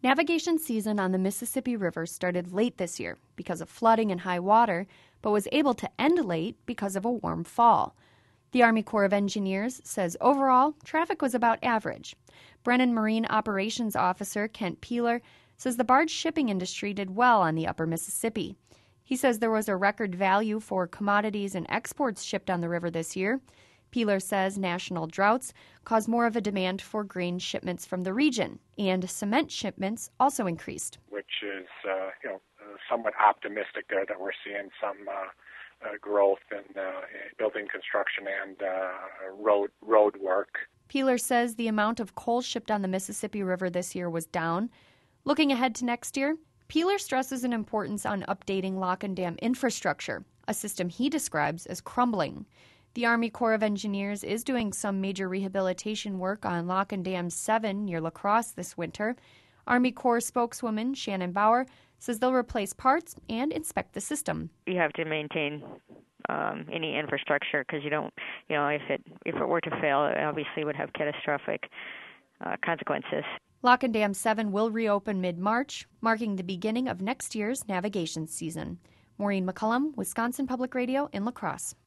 Navigation season on the Mississippi River started late this year because of flooding and high water, but was able to end late because of a warm fall. The Army Corps of Engineers says overall, traffic was about average. Brennan Marine Operations Officer Kent Peeler says the barge shipping industry did well on the upper Mississippi. He says there was a record value for commodities and exports shipped on the river this year. Peeler says national droughts caused more of a demand for grain shipments from the region, and cement shipments also increased. Which is, somewhat optimistic there that we're seeing some growth in building construction and road work. Peeler says the amount of coal shipped on the Mississippi River this year was down. Looking ahead to next year, Peeler stresses an importance on updating lock and dam infrastructure, a system he describes as crumbling. The Army Corps of Engineers is doing some major rehabilitation work on Lock and Dam 7 near La Crosse this winter. Army Corps spokeswoman Shannon Bauer says they'll replace parts and inspect the system. You have to maintain any infrastructure because you don't, if it were to fail, it obviously would have catastrophic consequences. Lock and Dam 7 will reopen mid-March, marking the beginning of next year's navigation season. Maureen McCullum, Wisconsin Public Radio in La Crosse.